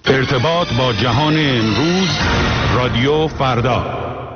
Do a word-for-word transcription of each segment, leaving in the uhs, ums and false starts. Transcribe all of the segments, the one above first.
ارتباط با جهان امروز، رادیو فردا.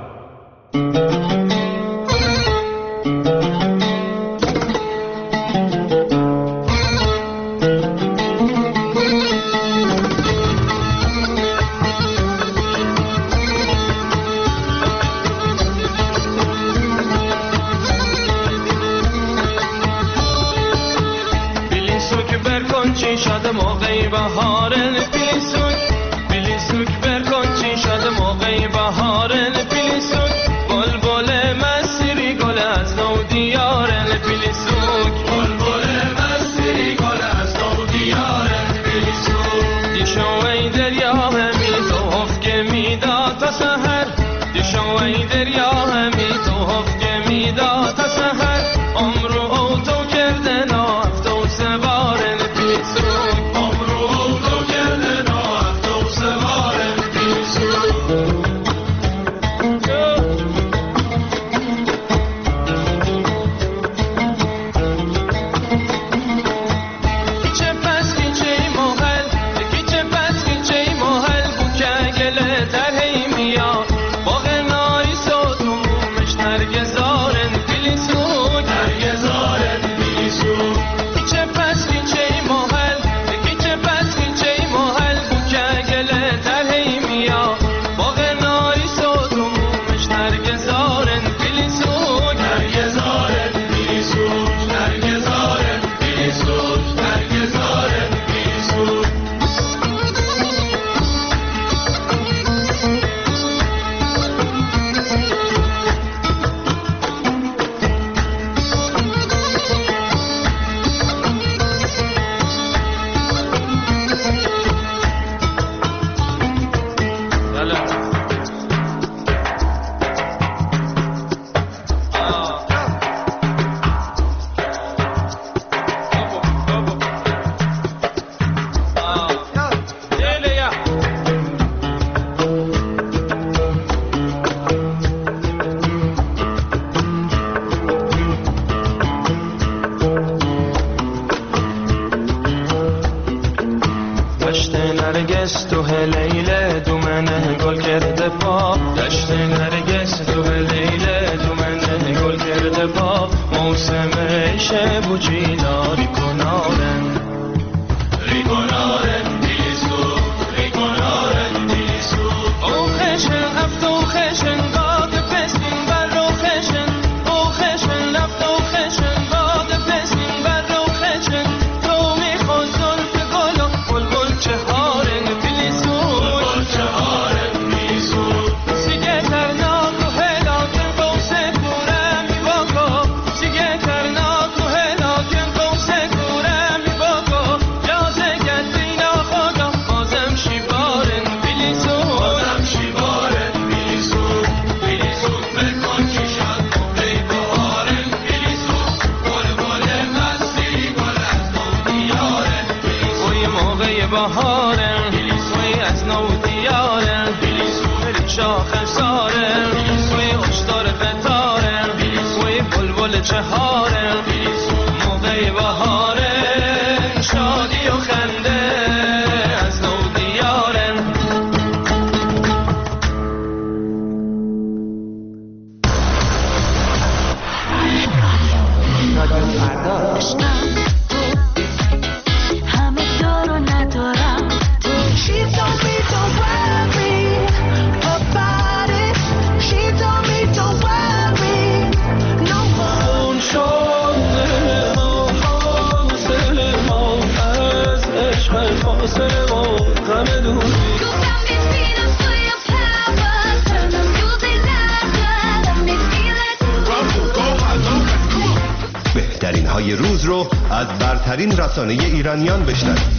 بهترین های روز رو از برترین رسانه ایرانیان بشنوید.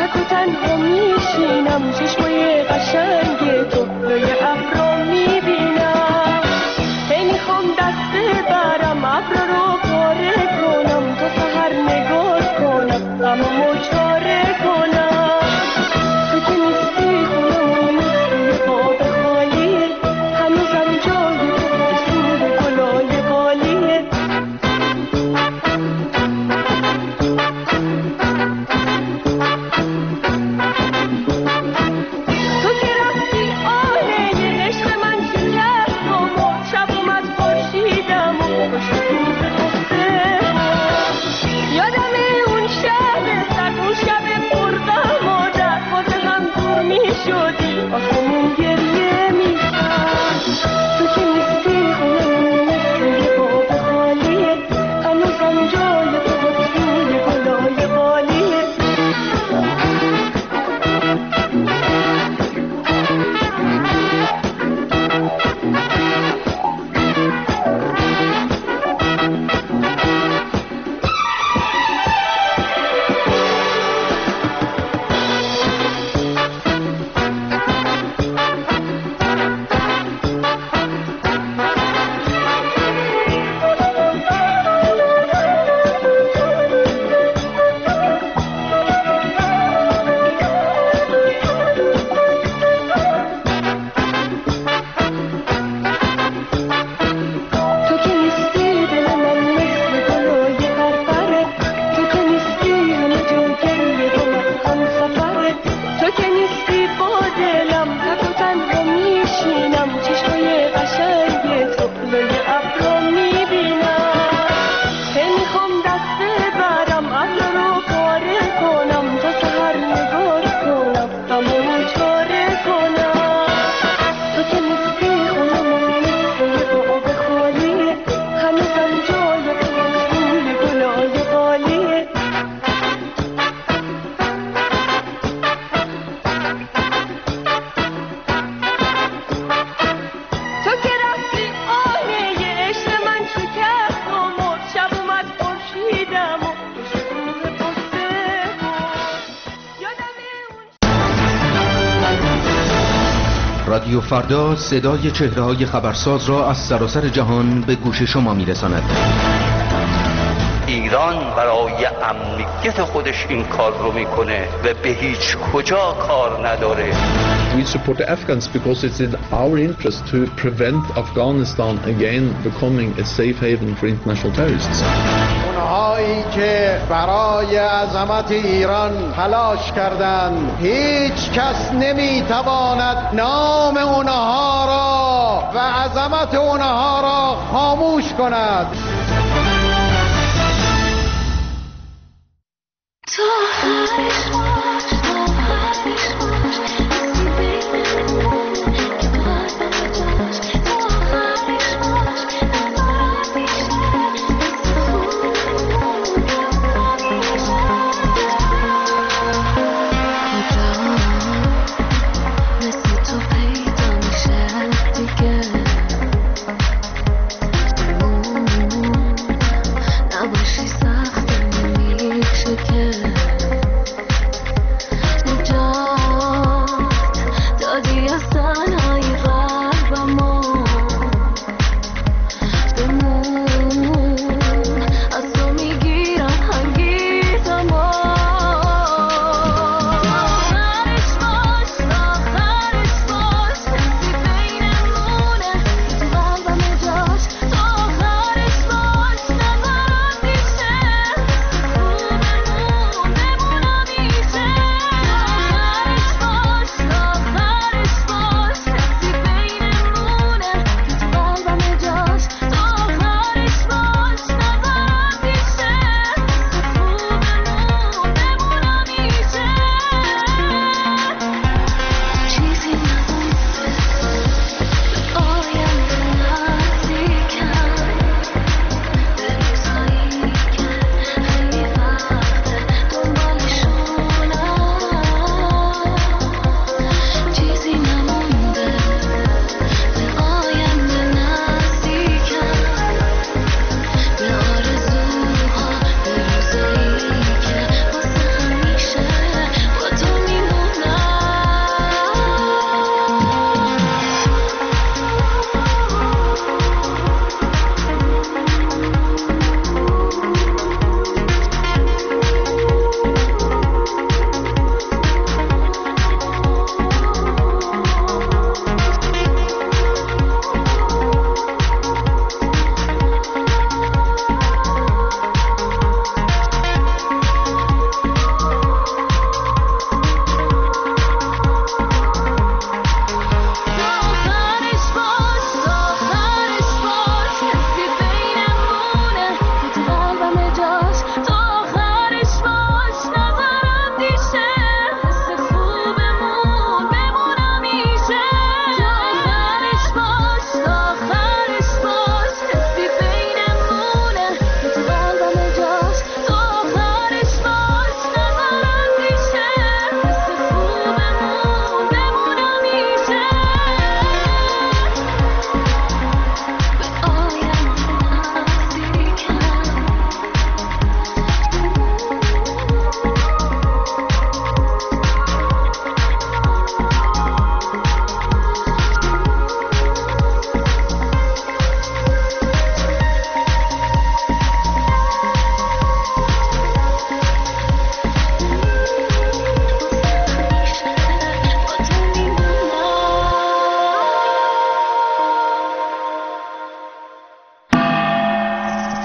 تک و تنها میشینم چشمای قشنگ تو لای ابرا میبینم هی میخوام دست برم ابرا رو پاره کنم تا سحر نگاه کنم غممو چاره کنم تو که نیستی خونمون مثل باد خالیه هنوزم جای تو سور گلای بالیه تو که رفتی آله یه عشق من شکست و مرد شب اومد خورشیدم و پشت روز قصه یادم اون شب سرد اون شب پرغم و در واسه هم دور می شدی آسمون گریه می کرد تو که نیستی خونمون مثل باد خالیه هنوزم جای تو روی گلای بالیه تو که نیستی دل من مثل گلای پرپره تو که نیستی همه جا گریه و من هم سفره تو که نیستی با دلم تک و تنها میشینم چشمای قشنگ تو لای ابرا میبینم هی میخوام دست برم ابرا رو پاره کنم تا سحر نگاه کنم غممو چاره کنم تو که نیستی خونمون مثل باد خالیه هنوزم جای تو روی گلای بالیه تو که رفتی آله یه عشق من شکست و مرد شب اومد خورشیدم و پشت روز قصه یادم اون رادیو فردا صدای چهره‌های خبرساز را از سراسر جهان به گوش شما میرساند. ایران برای امنیت خودش این کار رو میکنه و به هیچ کجا کار نداره. We support the Afghans because it's in our interest to prevent Afghanistan again becoming a safe haven for international terrorists. اونهایی که برای عظمت ایران تلاش کردند هیچ کس نمیتواند نام اونها را و عظمت اونها را خاموش کند.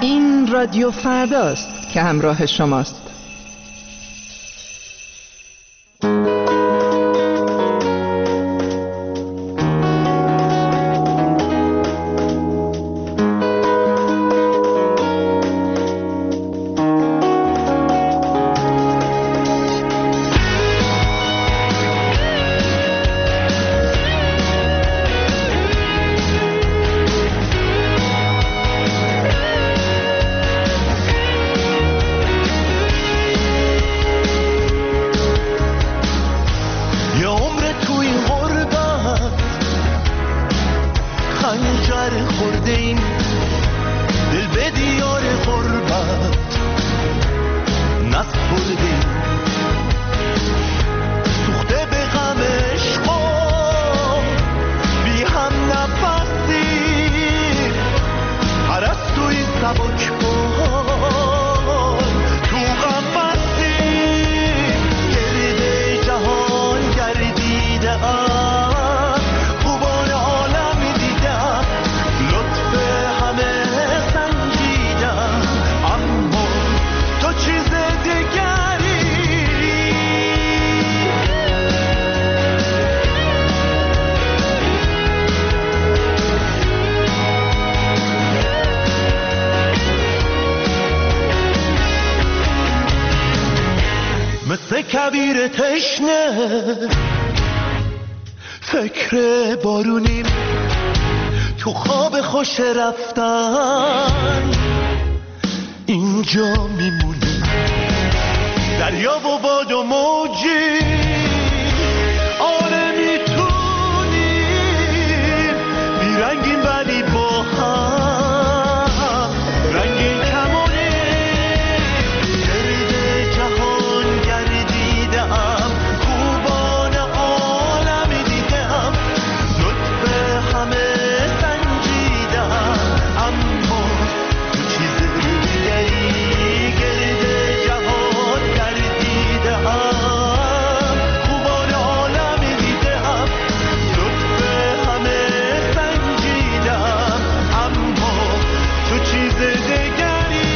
این رادیو فرداست که همراه شماست. کبیر تشنه فکر بارونیم تو خواب خوش رفتن اینجا میمونیم دریا و باد و موجی آره میتونیم بیرنگیم ولی با هم رنگین کمانیم گرد جهان گردیدم خوبان عالم دیدم لطف همه سنجیدم اما تو چیز دیگری گرد جهان گردیدم خوبان عالم دیدم لطف همه سنجیدم اما تو چیز دیگری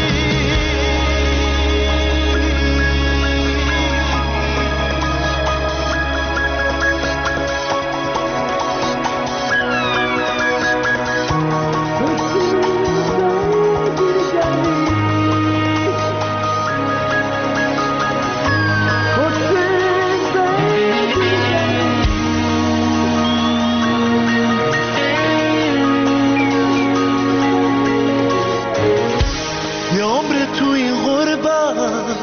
یه عمر تو این غربت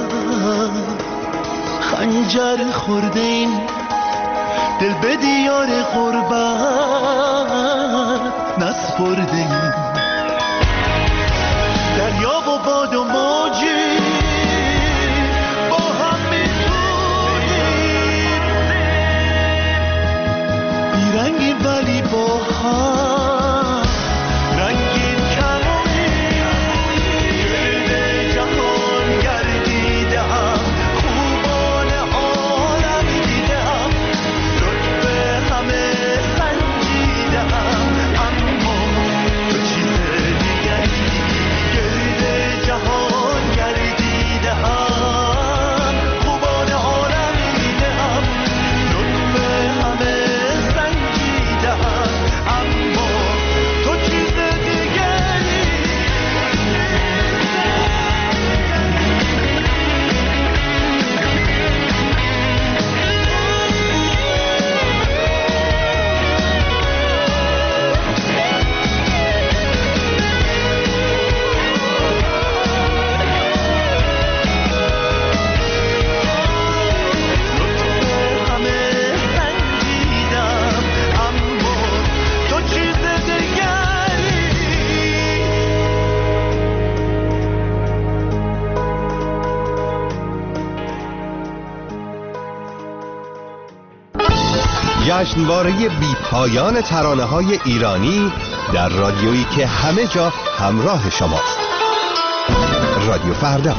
خنجر خورده این دل به دیار غربت نسپرده این دریا و باد و موجی با هم میتونیم بیرنگی ولی با هم رنگین کمانیم گرد جهان گردیدم خوبان عالم دیدم لطف همه سنجیدم اما تو چیز دیگری گرد جهان گردیدم خوبان عالم دیدم لطف همه سنجیدم اما تو چیز دیگری لطف همه سنجیدم اما تو چیز دیگری جشنواره بی پایان ترانه‌های ایرانی در رادیویی که همه جا همراه شماست. رادیو فردا.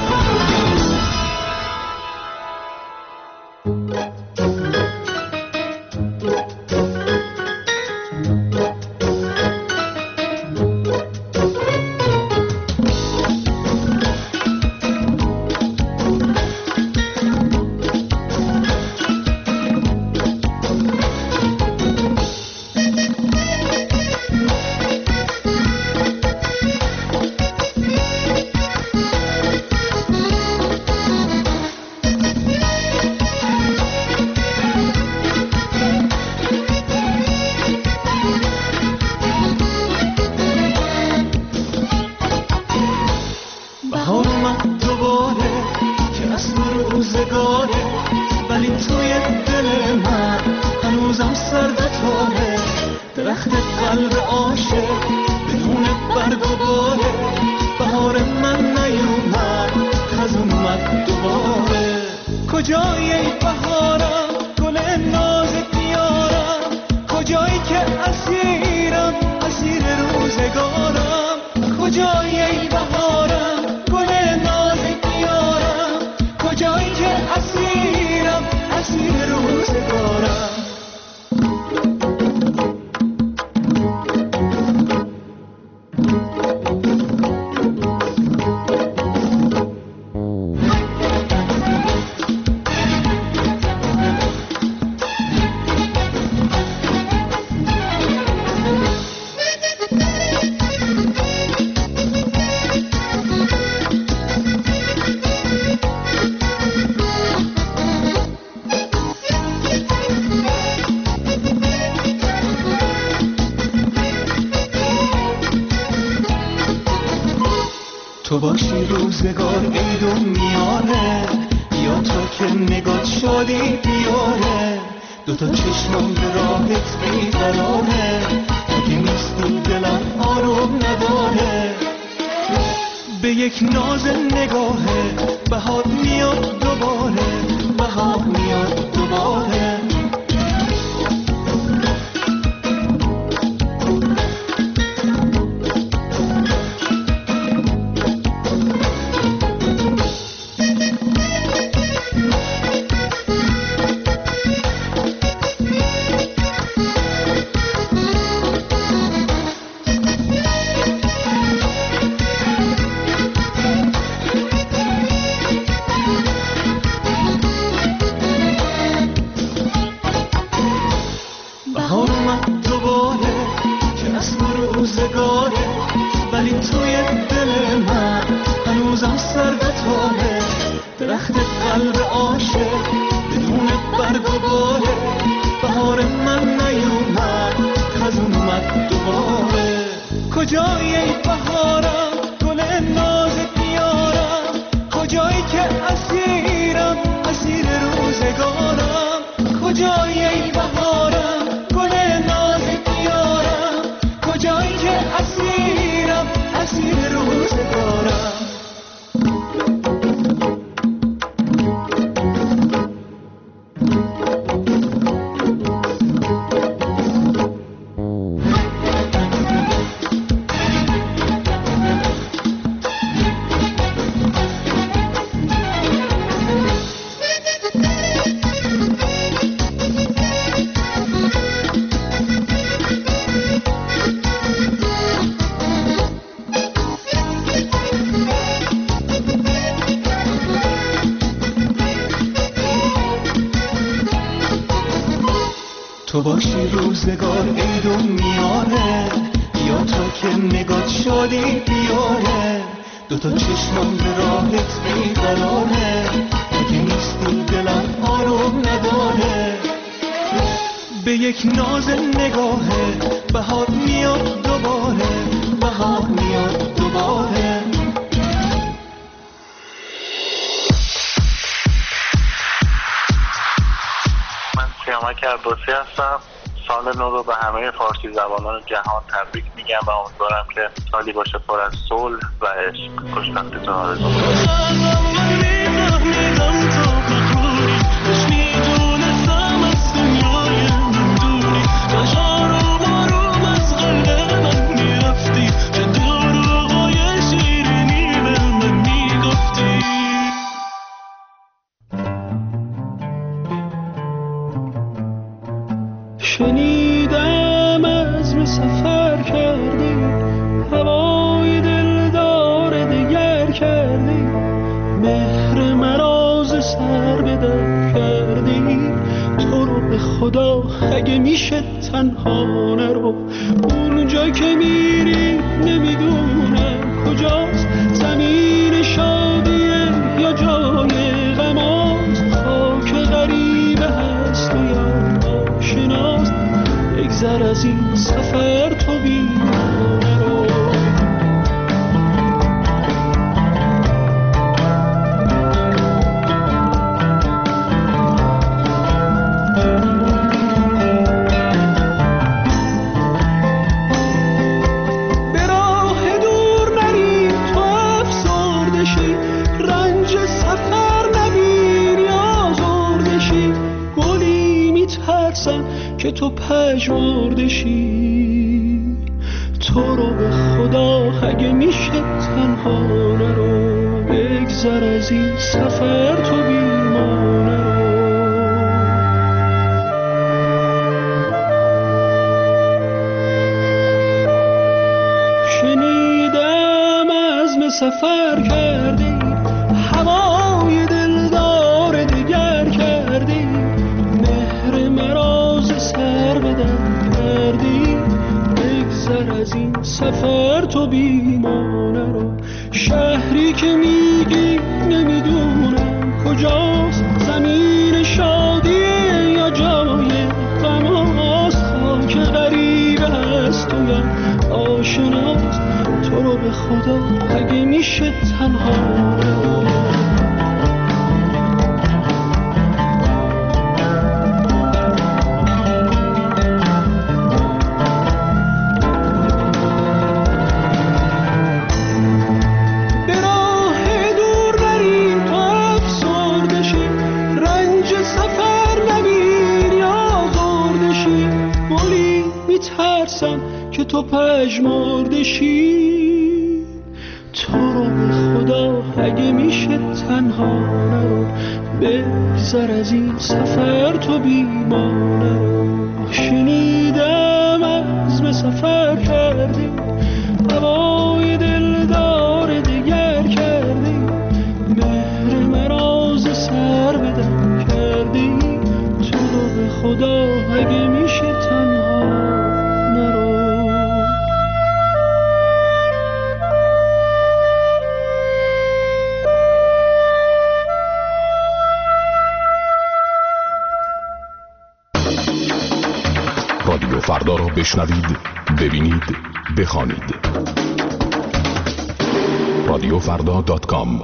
تو باشی روزگار عید و میانه، یا تو که نگات شادی بیاره، دوتا چشمم به راهت بیقراره، تو که نیستی دلم آروم نداره. به یک ناز نگاهه بهار میاد دوباره، بهار میاد دوباره. تو باشی روزگار عید و میانه، یا تو که نگات شادی بیاره، دوتا چشمم به راهت بیقراره، اگه نیستی دلم آروم نداره. به یک ناز نگاهه بهار میاد دوباره، بهار میاد دوباره. سیامک عباسی هستم. سال نو رو به همه فارسی زبانان جهان تبریک میگم و امیدوارم که سالی باشه پر از صلح و عشق. خوشبختیتون آرزو شنیدم عزم سفر کردی، هوای دلدار دگر کردی، مهر مراز سر به در کردی. تو رو به خدا اگه میشه تنها نرو، اونجا که میری نمیدونم کجاست، زمین شادیه یا جای غماست، خاک غریبه هست و یا آشناست. بگذر از این سفر تو بیمانه رو. به راه دور نری تو افسرده شی، رنج سفر نبینی آزرده شی. گلی میترسم که تو پژمرده شی، تو رو به خدا اگه میشه تنها نرو. بگذر از این سفر تو بیمانه رو. شنیدم عزم سفر کردی، هوای دلدار دگر کردی، مهر مراز سر به در کردی. بگذر از این سفر تو بیمانه رو. شهری که میگی نمیدونم کجاست، زمین شادیه یا جای غماست، خاک غریبه هست و یا آشناست. تو رو به خدا اگه میشه تنها که تو پژمردشی تو رو به خدا اگه میشه تنها نرو بگذر از این سفر تو بیمانه رو شنیدم از به سفر کردی هوای دلدار دیگر کردی مهر مراز سر بدم کردی تو رو به خدا اگه میشه تنها رادیو فردا را بشنوید، ببینید، بخوانید. رادیو فردا دات کام.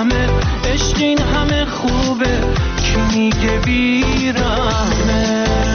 عشق این همه خوبه کی میگه بیرحمه